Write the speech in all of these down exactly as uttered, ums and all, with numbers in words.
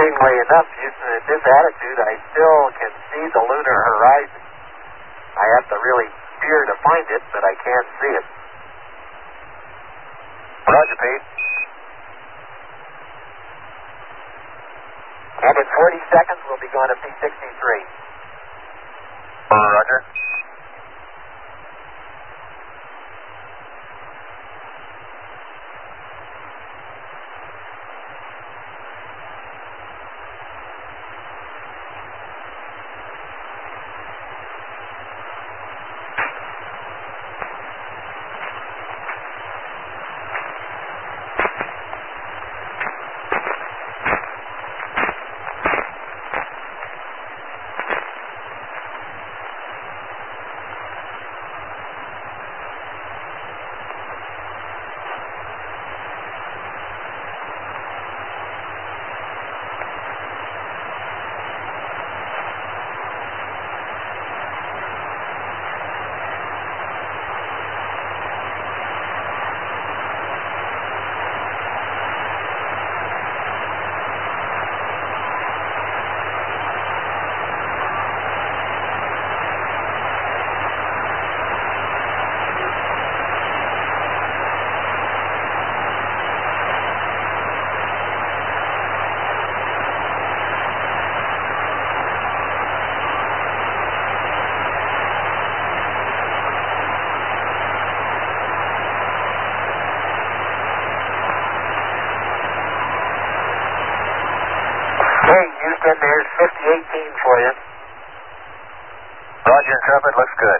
interestingly enough, Houston, at this altitude, I still can see the lunar horizon. I have to really peer to find it, but I can't see it. Roger, Pete. And in forty seconds, we'll be going to P sixty-three. Roger. Houston, there's fifty eighteen for you. Roger, Intrepid, looks good.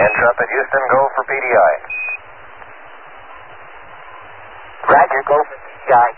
Intrepid Houston, go for P D I. Roger, go for P D I.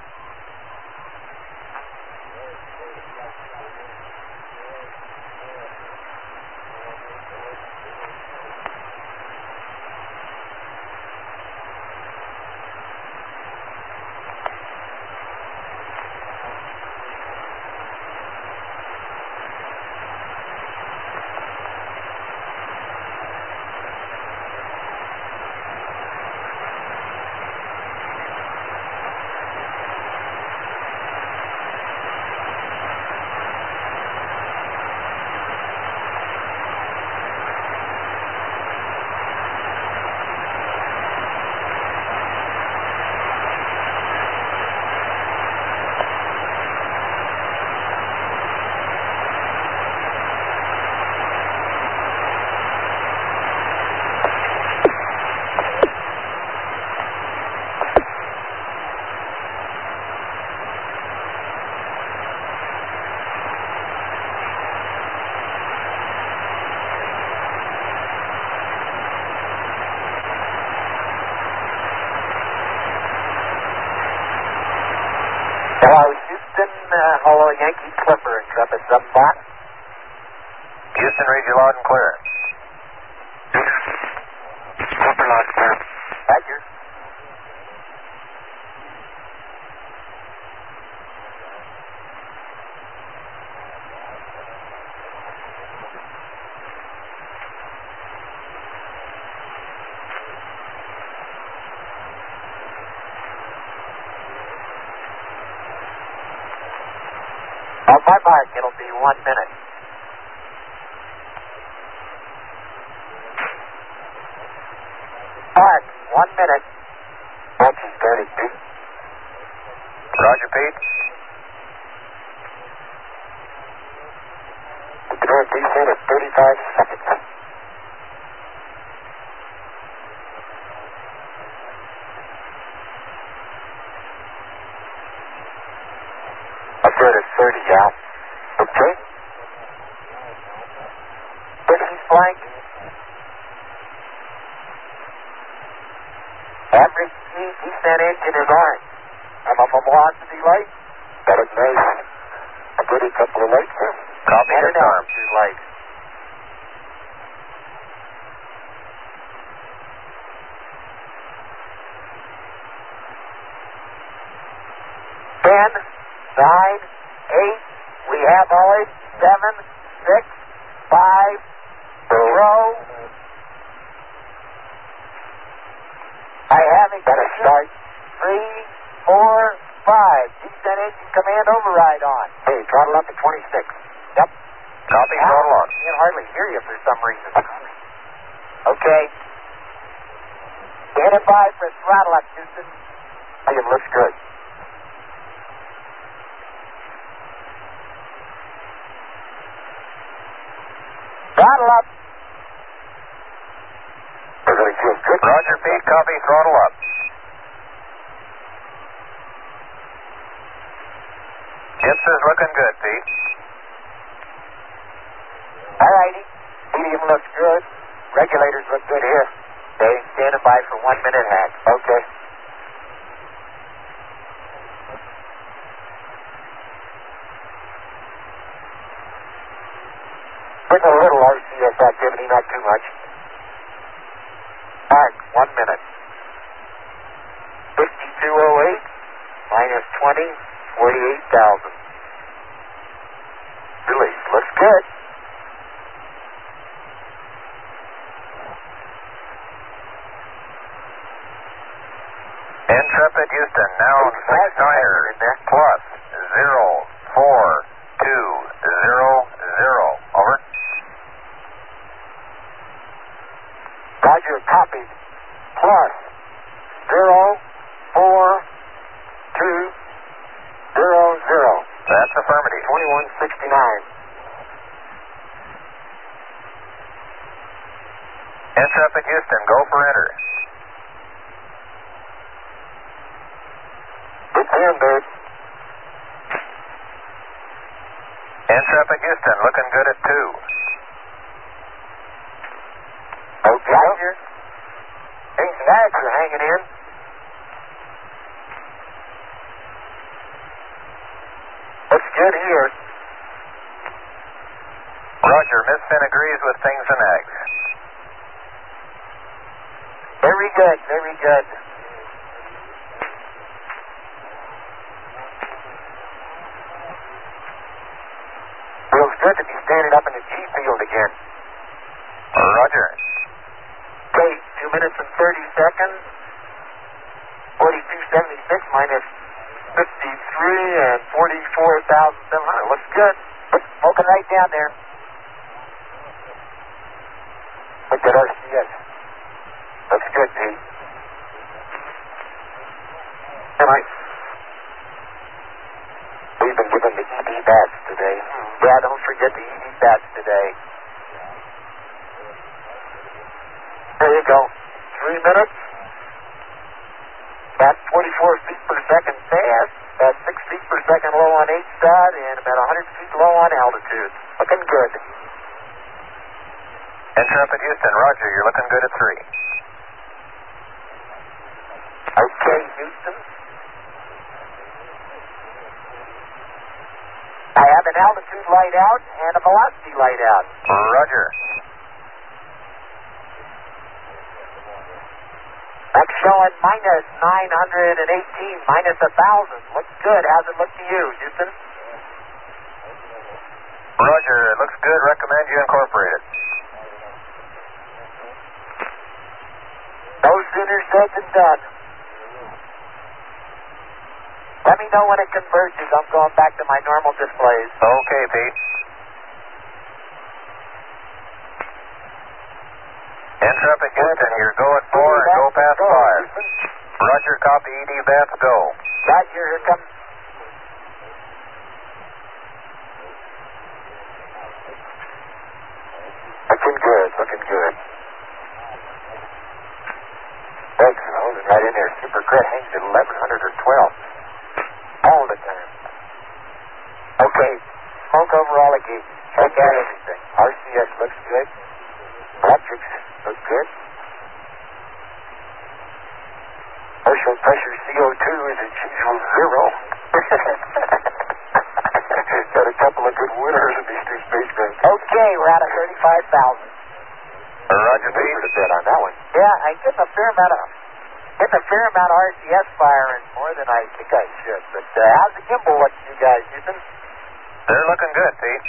Hello, Houston. Uh, hello, Yankee Clipper, Intrepid seven five. Houston, read you loud and clear. Clipper loud and clear. Roger. On my mark, it'll be one minute. Mark, one minute. Monkey started, Pete. Roger, Pete. The Northeast hit at thirty-five seconds. Up there at thirty, yeah. Okay. thirty flank. Average speed descent engine is on. I'm up a velocity light. Got a nice, a pretty couple of lights there. Copy And this an arm. altitude light. Ten, nine, eight. We have all it. Seven, six, five, zero. I have it. Got a start. Three, four, five. Descent engine command override on. Hey, throttle up to twenty-six. Yep. Copy, throttle on. I can hardly hear you for some reason. Okay. Stand by for throttle up, Houston. I think it looks good. Throttle up. Everybody feels good. Roger, Pete. Copy, throttle up. Jips is looking good, Pete. All righty. Medium looks good. Regulators look good here. They standing by for one minute, Hack. Okay. Getting a little R C S activity, not too much. Mark, one minute. fifty-two oh eight minus twenty, forty-eight thousand. Release. Looks good. Intrepid Houston, now six niner plus zero four two zero zero. Over. Roger, copied. Plus zero four two zero zero. That's affirmative. Twenty-one sixty-nine. Intrepid Houston, go for enter. Good hand, babe. Intrepid Houston, looking good at two. Okay. Ags are hanging in. Looks good here. Roger, Miss Finn agrees with things and Ags. Very good, very good. Feels good to be standing up in the G field again. Roger. Okay, two minutes and thirty seconds. forty-two seventy-six minus fifty-three and forty-four thousand seven hundred. Looks good. Smoking right down there. Look at R C S. Looks good, Pete. All right. We've been given the E D bats today. Yeah, don't forget the E D bats today. There you go. Three minutes. About forty-four feet per second fast. About six feet per second low on H dot and about one hundred feet low on altitude. Looking good. Intrepid Houston, Roger, you're looking good at three. Okay, Houston. I have an altitude light out and a velocity light out. Roger. That's showing minus nine hundred eighteen, minus one thousand. Looks good. How's it look to you, Houston? Roger, it looks good. Recommend you incorporate it. No sooner said than done. Let me know when it converges. I'm going back to my normal displays. Okay, Pete. Intrepid Houston, you're go at four and go past five. Roger, copy E D bats, go. Roger, here comes. Looking good, looking good. Thanks, holding right in there. Super Crit hangs at eleven hundred or twelve. All the time. Okay, smoke over all the gates. Check out everything. R C S looks good. Electrics look good. Partial pressure C O two is as usual zero. Got a couple of good winners in these two spacecrafts. Okay, we're out of thirty-five thousand. Roger, Pete. A bit on that one. Yeah, I'm getting a fair amount of getting a fair amount of R C S firing, more than I think I should. But uh, how's the gimbal look to you guys, Houston? They're looking good, Pete.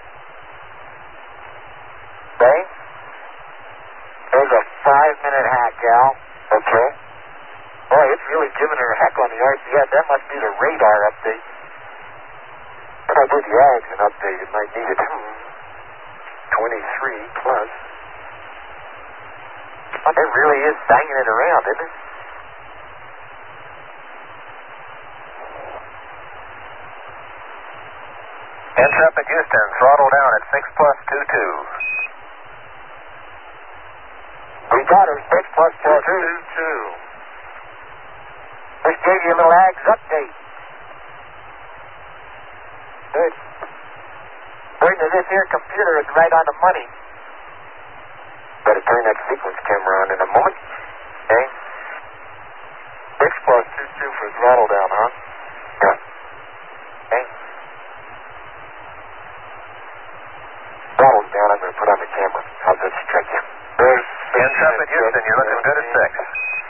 Okay. There's a five-minute hack, Al. Okay. Boy, it's really giving her a heck on the R C S. That must be the radar update. If I did the Ags an update, it might need it. twenty-three plus. Oh, it really is banging it around, isn't it? Intrepid Houston, throttle down at six plus two two. We got her six plus two two. two. Just gave you a little Ags update. Good. According to this here computer, it's right on the money. Better turn that sequence camera on in a moment. Okay. six plus two two for throttle down, huh? Yeah. Okay. Throttle down, I'm going to put on the camera. How's that strike you? There's Intrepid Houston, you're looking good at six.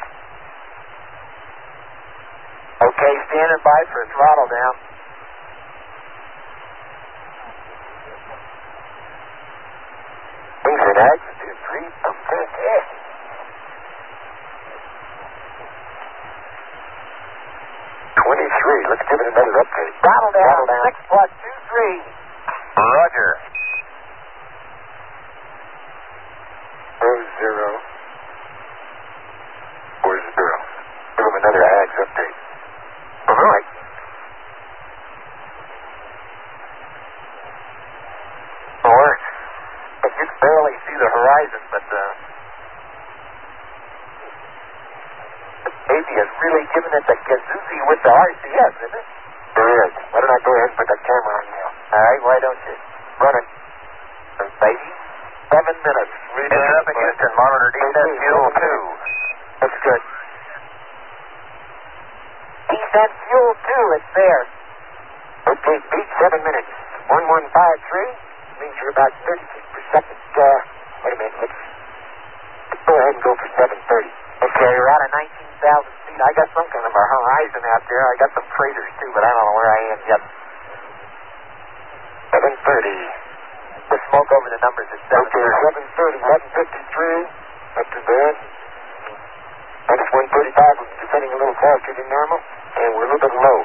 Okay, standing by for throttle down. Things are Ags, two, three, okay. twenty-three, let's give it another update. Throttle down, throttle down. six plus two three. Roger. Four zero. Four zero. Give him another Ags update. All right. Or, I can barely see the horizon, but uh, the baby is really giving it the gazoozy with the R C S, isn't it? There is. Why don't I go ahead and put the camera on now? All right, why don't you? Run it. Baby. Seven minutes. Intrepid Houston, monitor descent fuel two. Let's three. Means you're about thirty feet per second. Uh, wait a minute. Let's, let's go ahead and go for seven thirty. Okay, you're out of nineteen thousand feet. I got some kind of a horizon out there. I got some craters too, but I don't know where I am yet. seven thirty. The smoke over the numbers is seven thirty. Okay, seven thirty, eleven fifty-three. Not too bad. Minus one thirty-five. We're descending a little faster than normal, and we're a little bit low.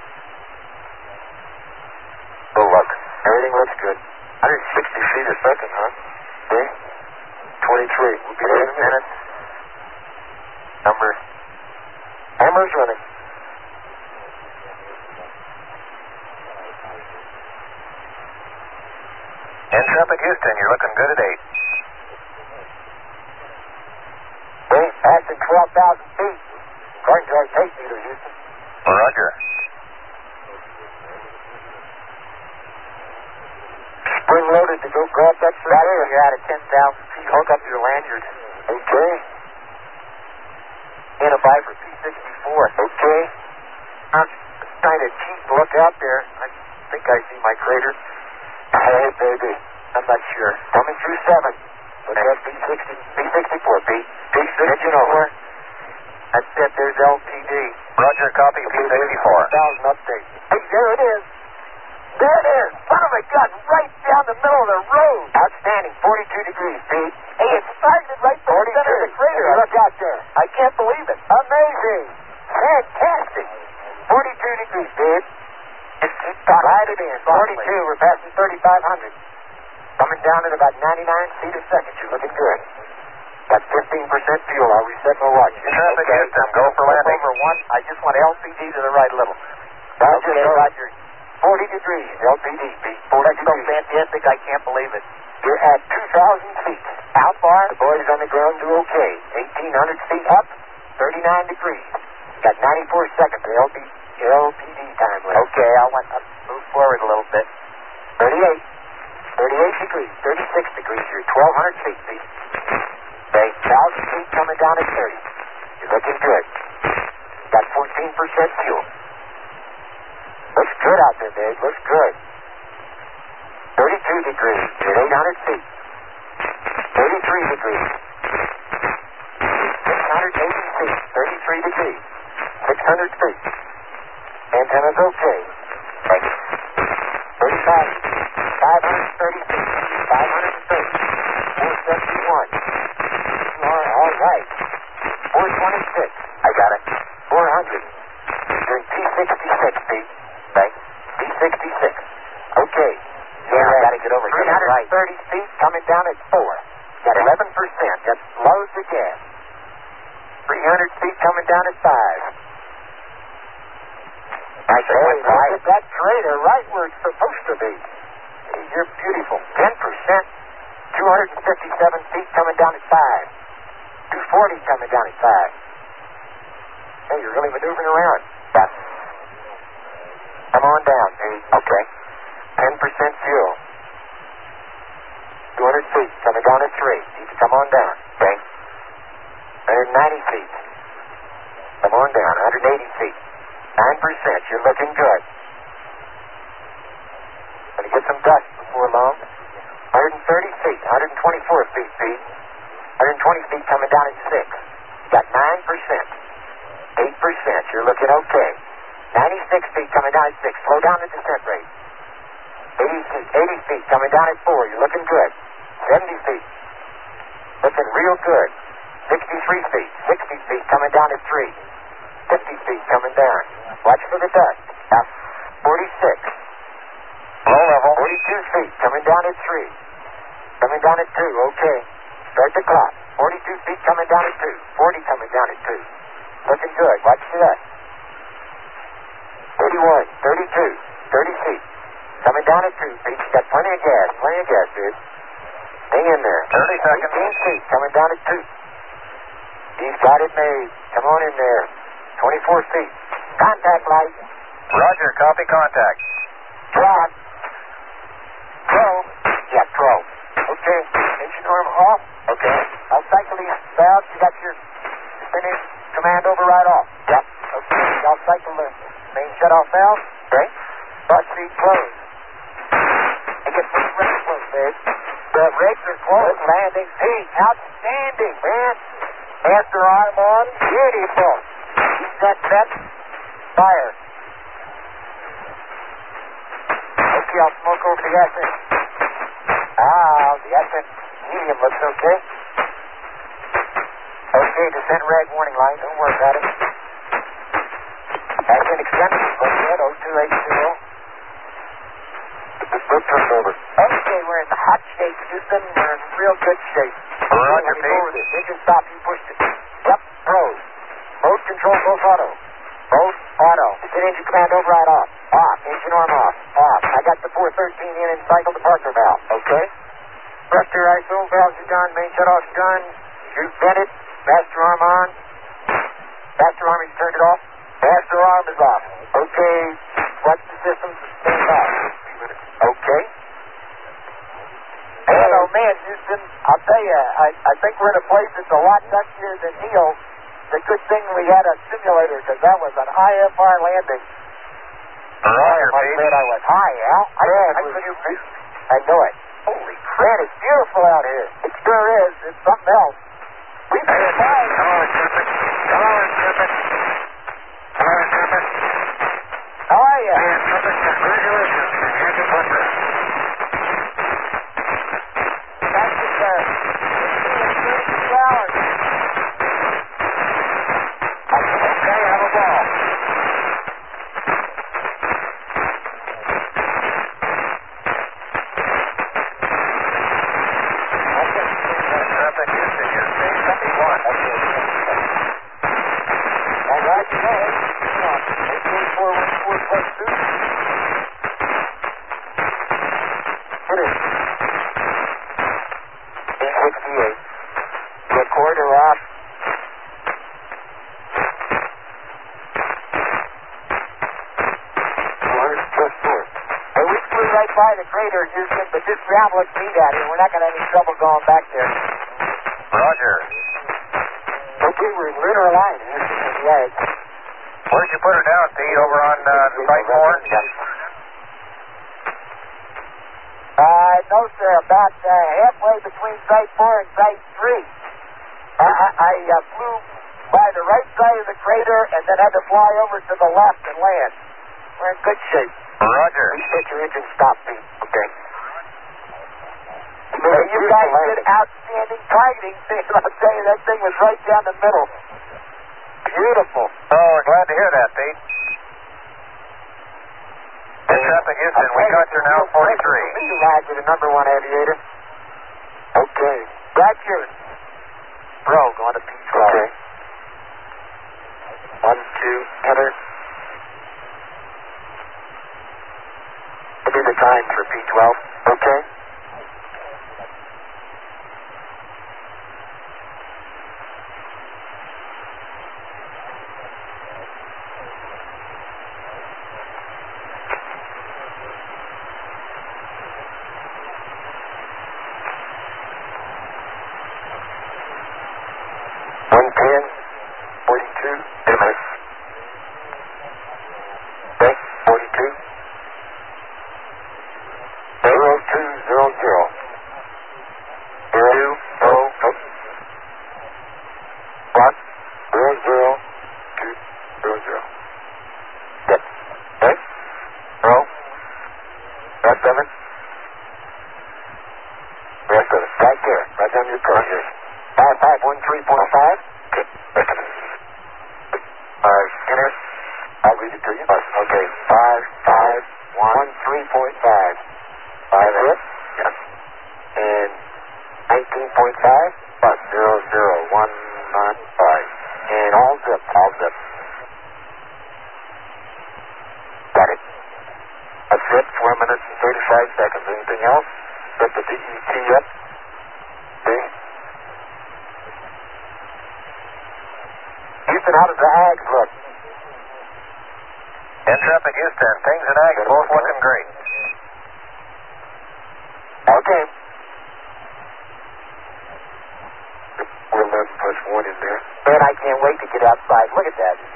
Oh, look. Everything looks good. one hundred sixty feet a second, huh? Okay. twenty-three. We'll be there in a minute. Number. Hammer's running. In traffic, Houston, you're looking good at eight. Okay, passing twelve thousand feet. According to our tape meter, Houston. Roger. Spring loaded to go grab that surveyor. You're out of ten thousand feet. Hook up your lanyard. Okay. And a Viper P sixty-four. Okay. I'm trying to cheap look out there. I think I see my crater. Hey, baby. I'm not sure. Coming through seven. Look at P sixty, P sixty-four, P. P sixty-four. That's it. There's L P D. Roger, copy. P sixty-four. Thousand update. Hey, there it is. There it is. Son of a gun. Right down the middle of the road. Outstanding. forty-two degrees, Pete. Hey, it started right from the center of the crater. Look out there. I can't believe it. Amazing. Fantastic. forty-two degrees, Pete. Just keep right it in. forty-two. We're passing thirty-five hundred. Coming down at about ninety-nine feet a second. You're looking good. Got fifteen percent fuel. I'll reset my watch. Traffic, Houston. Go for landing. Over one. I just want L P D to the right a little. Roger, okay, Roger. forty degrees. L P D, Pete. forty That's degrees. So fantastic. I can't believe it. You're at two thousand feet. How far? The boys on the ground do okay. eighteen hundred feet up. thirty-nine degrees. Got ninety-four seconds of L P D. L P D time left. Okay, I want to move forward a little bit. thirty-eight. thirty-eight degrees. thirty-six degrees. You're twelve hundred feet, Pete. Okay, one thousand feet coming down at thirty. You're looking good. Got fourteen percent fuel. Looks good out there, babe. Looks good. thirty-two degrees. You're at eight hundred feet. thirty-three degrees. six hundred eighty feet. thirty-three degrees. six hundred feet. Antenna's okay. Thanks. thirty-five. five hundred thirty feet. five hundred thirty. four seventy-one. You are all right. four twenty-six. I got it. four hundred. You're in P sixty-six, Pete. Thanks. P sixty-six. Okay. Yeah, I gotta get over here. three hundred thirty right. Feet coming down at four. Got eleven percent. That's loads of gas. three hundred feet coming down at five. Nice. Hey, look right. At that crater right where it's supposed to be. Hey, you're beautiful. ten percent. two hundred fifty-seven feet coming down at five. two forty coming down at five. Hey, you're really maneuvering around. Yeah. Come on down, Pete. Okay. ten percent fuel. two hundred feet coming down at three. Need to come on down. Okay. one hundred ninety feet. Come on down. one hundred eighty feet. nine percent. You're looking good. Gonna get some dust before long. one hundred thirty feet. one hundred twenty-four feet, Pete. one hundred twenty feet coming down at six. Got nine percent. eight percent. You're looking okay. ninety-six feet coming down at six. Slow down the descent rate. eighty feet. eighty feet coming down at four. You're looking good. seventy feet. Looking real good. sixty-three feet. sixty feet coming down at three. fifty feet coming down. Watch for the dust. Now, forty-six. Low level. forty-two feet coming down at three. Coming down at two. Okay. Start the clock. forty-two feet coming down at two. forty coming down at two. Looking good. Watch for that. thirty-one. thirty-two. thirty feet. Coming down at two feet. Got plenty of gas. Plenty of gas, dude. Hang in there. thirty seconds. eighteen feet. Coming down at two. He's got it made. Come on in there. twenty-four feet. Contact light. Roger, copy contact. Drop. Pro. Yeah, pro. Okay. Engine arm off. Okay. I'll cycle these valves. You got your finish command override off. Yep. Okay. I'll cycle the main shutoff valve. Okay. Bus seat closed. get pretty restless, Dave. The rigs are close. Landing. Hey, outstanding, man. After arm on. Beautiful. Keep that set. Fire. Okay, I'll smoke over the S N. Ah, the S N medium looks okay. Okay, descent rag warning line. Don't worry about it. S N extended. Looks good. oh two eight zero. Good turn over. Okay, we're in the hot shape, Houston. We're in real good shape. Roger, Pete. Engine stop. You pushed it. Yep. Pros. Mode control both auto. Both auto. Is engine command override off? Off. Engine arm off. Off. I got the four thirteen in and cycle departure valve. Okay. Thruster I S O. Valves are done. Main shutoff's done. Chute vented. Master arm on. Master arm, he's turned it off. Master arm is off. Okay. What's the system? Stand by. Okay. Man, oh man, Houston, I'll tell you, I, I think we're in a place that's a lot duckier than Neil. It's a good thing we had a simulator, because that was an I F R landing. Roger, I said I was high, Al. I, Yeah, I, it was- couldn't, I know it. Holy crap, it's beautiful out here. It sure is. It's something else. We've been flying. Hello, Interpret. Hello, Interpret. Hello, Interpret. How are you? Hey, Interpret, congratulations. Here's your butler. Thank you, sir. It's been thirty-two hours. Okay, have a ball. Traffic Houston, you're stage seventy-one. All right, go ahead. Come on. eight four one four plus two. Hit it. eight sixty-eight. Recorder off. one plus four. Hey, we flew right by the crater, Houston, but this ground looks neat out here. We're not going to have any trouble going back there. Roger. Okay, we're in lunar line, Houston. Right. Where'd you put her down, Pete? Over on uh, Site four? Uh, no, sir. About uh, halfway between Site four and Site three. I, I, I uh, flew by the right side of the crater and then had to fly over to the left and land. We're in good shape. Roger. Reset your engine stop, Pete. Okay. Hey, you guys did outstanding targeting. I'll tell you, that thing was right down the middle. Beautiful. Oh, we're glad to hear that, Pete. Air Traffic Houston, we got you now forty-three. Roger, the number one aviator. Okay. Roger. Bro, going to P twelve. Okay. One, two, enter. What be the time for P twelve? Okay. one ten, forty-two, minutes. Okay, forty-two. zero two zero zero. Zero, oh, oh. One, zero, zero, two, zero, zero. Yep. Okay. Zero. Rest of it. Rest of it. Right there. Right down your corner. Five five one three point five. Okay. Five enter. I'll read it to you. Okay. Five five one three point five. Five hit. Yes. And nineteen point five plus zero zero one nine five. And all zip. All zip. Got it. That's it. Four minutes and thirty-five seconds. Anything else? Set the D E T up. Okay. Houston, how does the ag look? Air Traffic Houston, things in ag are both looking great. Okay. We're eleven plus one in there. Man, I can't wait to get outside. Look at that.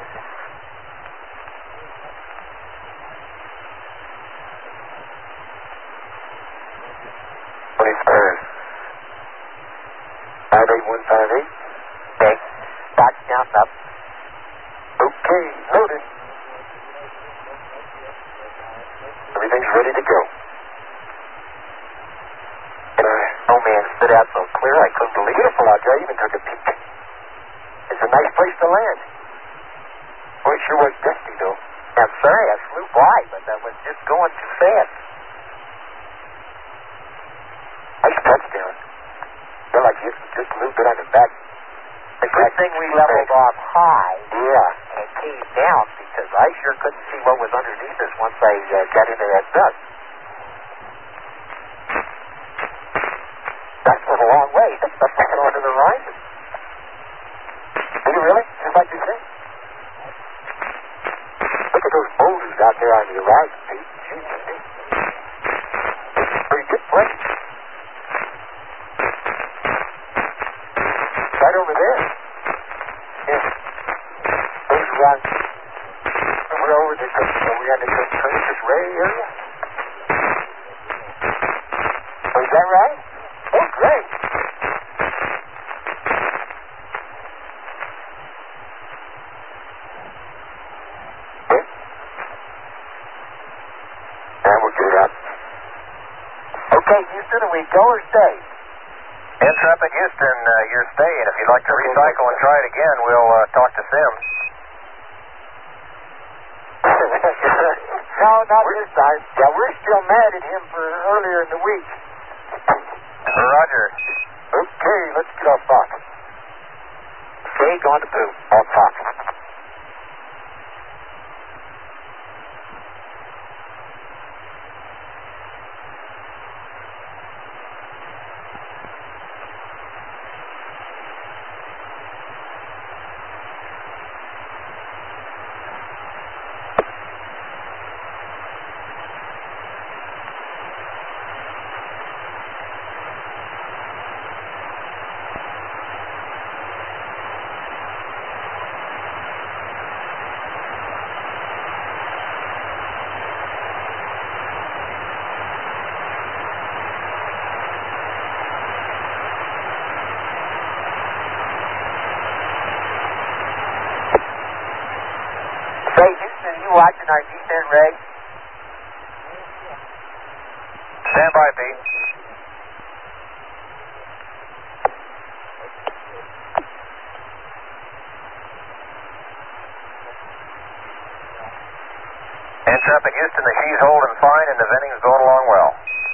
mounting up. Okay, loaded. Everything's ready to go. And uh, no man stood out so clear I couldn't believe it. Beautiful out there. I even took a peek. It's a nice place to land. Boy, it sure was dusty, though. I'm sorry, I flew by, but I was just going too fast. Nice touchdown. Feel like you just a little bit on the back. The good thing we leveled off high. Yeah. And came down because I sure couldn't see what was underneath us once I uh, got into that dust. That's went a long way. That's going to the horizon. Did you really? Just like you said? Look at those boulders out there on the horizon, Pete. Gee, it's a pretty good place. Right over there. Yeah. Those rocks. We're over the, so we had to go through this Ray area. Oh, is that right? Oh, great. Okay. Now we'll get it up. Okay, Houston, are we go or stay? Intrepid Houston, uh, you're staying. If you'd like to recycle and try it again, we'll uh, talk to Sims. No, not this time. Yeah, we're still mad at him for earlier in the week. Roger. Okay, let's get off Fox. Okay, going to boom. Off Fox. Hey, Houston, you watching our descent, Ray? Stand by, Pete. Intrepid Houston, the she's holding fine and the venting's going along well.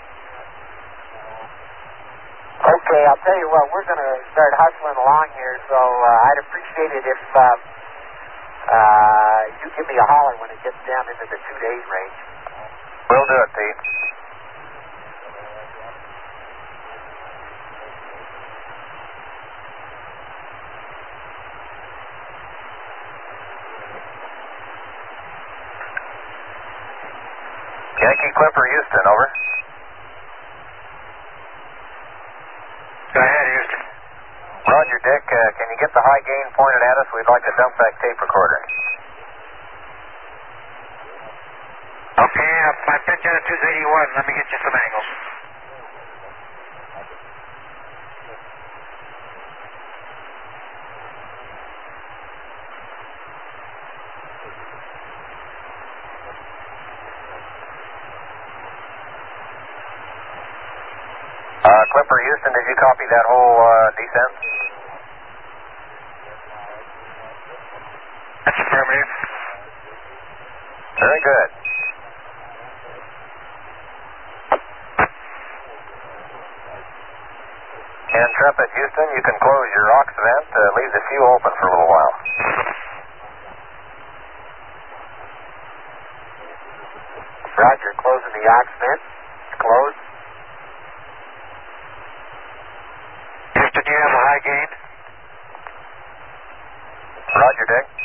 Okay, I'll tell you what, we're going to start hustling along here, so uh, I'd appreciate it if uh, uh, you give me a holler when it gets down into the two days range. We'll do it, Pete. Yankee Clipper Houston, over. Go ahead, Houston. Roger, Dick. Uh, can you get the high gain pointed at us? We'd like to dump that tape recorder. Okay, uh, I picked out a two eighty-one. Let me get you some angles. Uh, Clipper Houston, did you copy that whole uh, descent? That's affirmative. Very good. Intrepid Houston, you can close your aux vent. Uh, leave the fuel open for a little while. Roger, closing the aux vent. It's closed. Houston, do you have a high gain? Roger, Dick.